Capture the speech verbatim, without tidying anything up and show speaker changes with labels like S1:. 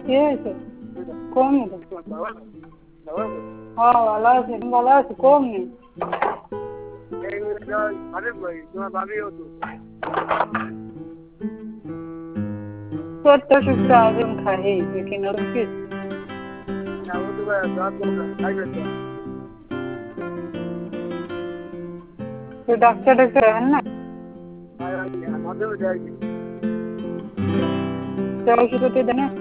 S1: কি হয়েছে? কম নেই? হ্যাঁ ভালো আছি, তুমি ভালো আছি? কম নেই? ছোট্ট সুস্থ আজম খাই लेकिन और किस तो डॉक्टर डॉक्टर है ना चलो शुरू तो देना